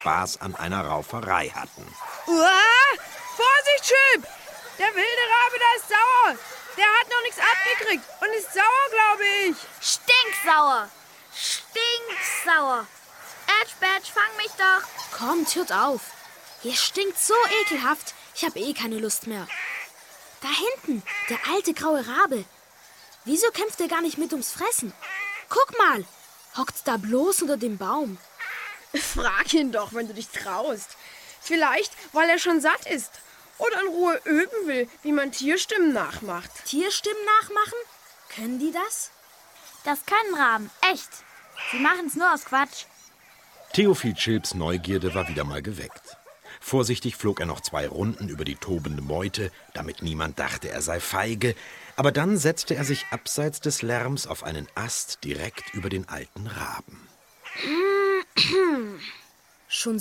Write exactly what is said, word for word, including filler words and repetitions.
Spaß an einer Rauferei hatten. Uah! Vorsicht, Chip! Der wilde Rabe, der ist sauer. Der hat noch nichts abgekriegt und ist sauer, glaube ich. Stinksauer! Stinksauer! Edge Badge, fang mich doch! Kommt, hört auf. Ihr stinkt so ekelhaft. Ich habe eh keine Lust mehr. Da hinten, der alte graue Rabe. Wieso kämpft er gar nicht mit ums Fressen? Guck mal, hockt da bloß unter dem Baum. Frag ihn doch, wenn du dich traust. Vielleicht, weil er schon satt ist. Oder in Ruhe üben will, wie man Tierstimmen nachmacht. Tierstimmen nachmachen? Können die das? Das können Raben, echt. Sie machen's nur aus Quatsch. Theophil Chilps Neugierde war wieder mal geweckt. Vorsichtig flog er noch zwei Runden über die tobende Meute, damit niemand dachte, er sei feige. Aber dann setzte er sich abseits des Lärms auf einen Ast direkt über den alten Raben. Schon